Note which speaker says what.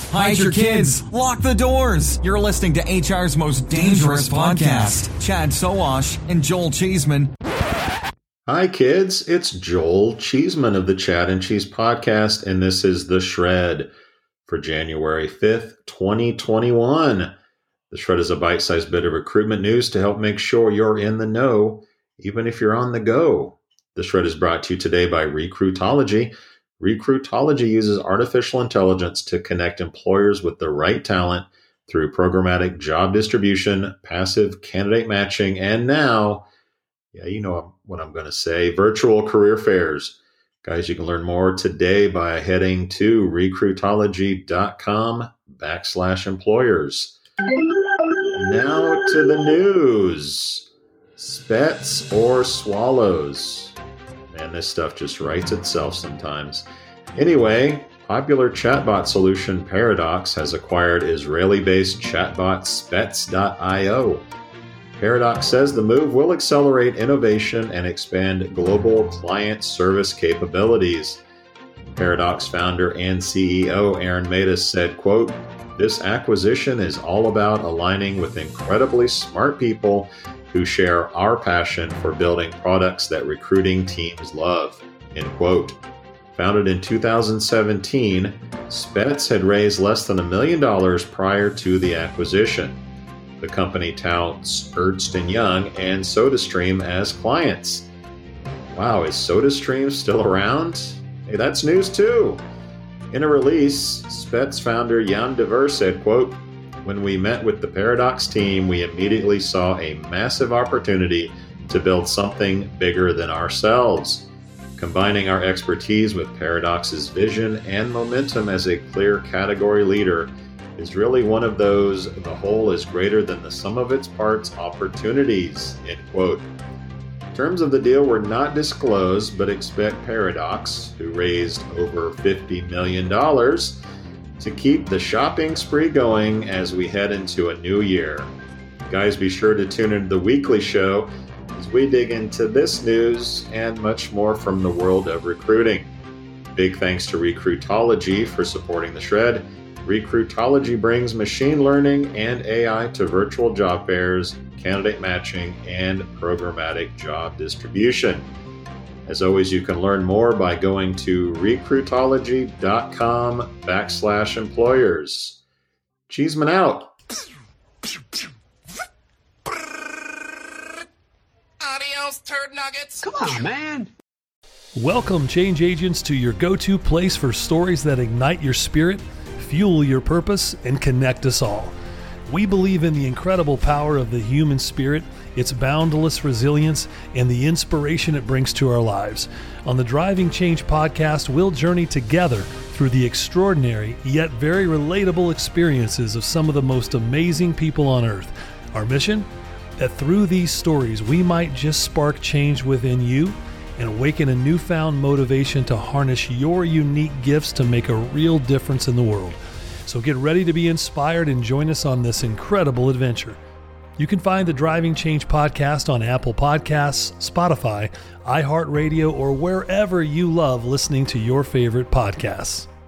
Speaker 1: hide your kids, lock the doors. You're listening to HR's most dangerous podcast. Chad Sowash and Joel Cheeseman.
Speaker 2: Hi, kids. It's Joel Cheeseman of the Chad and Cheese podcast, and this is The Shred for January 5th, 2021. The Shred is a bite-sized bit of recruitment news to help make sure you're in the know, even if you're on the go. The Shred is brought to you today by Recruitology. Recruitology uses artificial intelligence to connect employers with the right talent through programmatic job distribution, passive candidate matching, and now, you know what I'm going to say, virtual career fairs. Guys, you can learn more today by heading to recruitology.com/employers. Now to the news. Spets or swallows? Man, this stuff just writes itself sometimes. Anyway, popular chatbot solution Paradox has acquired Israeli-based chatbot Spets.io. Paradox says the move will accelerate innovation and expand global client service capabilities. Paradox founder and CEO Aaron Matus said, quote, "This acquisition is all about aligning with incredibly smart people who share our passion for building products that recruiting teams love," end quote. Founded in 2017, Spets had raised less than $1 million prior to the acquisition. The company touts Ernst & Young and SodaStream as clients. Wow, is SodaStream still around? Hey, that's news too. In a release, Spets founder Jan de Ver said, quote, "When we met with the Paradox team, we immediately saw a massive opportunity to build something bigger than ourselves. Combining our expertise with Paradox's vision and momentum as a clear category leader is really one of those the whole is greater than the sum of its parts opportunities," end quote. Terms of the deal were not disclosed, but expect Paradox, who raised over $50 million, to keep the shopping spree going as we head into a new year. Guys, be sure to tune into the weekly show as we dig into this news and much more from the world of recruiting. Big thanks to Recruitology for supporting the Shred. Recruitology brings machine learning and AI to virtual job fairs, candidate matching, and programmatic job distribution. As always, you can learn more by going to recruitology.com/employers. Cheeseman out.
Speaker 3: Adios, turd nuggets.
Speaker 4: Come on, man.
Speaker 5: Welcome, change agents, to your go-to place for stories that ignite your spirit, fuel your purpose, and connect us all. We believe in the incredible power of the human spirit, its boundless resilience, and the inspiration it brings to our lives. On the Driving Change podcast, we'll journey together through the extraordinary yet very relatable experiences of some of the most amazing people on earth. Our mission? That through these stories, we might just spark change within you and awaken a newfound motivation to harness your unique gifts to make a real difference in the world. So get ready to be inspired and join us on this incredible adventure. You can find the Driving Change podcast on Apple Podcasts, Spotify, iHeartRadio, or wherever you love listening to your favorite podcasts.